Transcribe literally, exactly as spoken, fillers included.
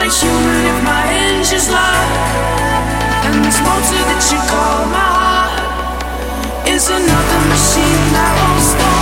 not human if my engine's loud. And this motor that you call my heart is another machine that won't stop.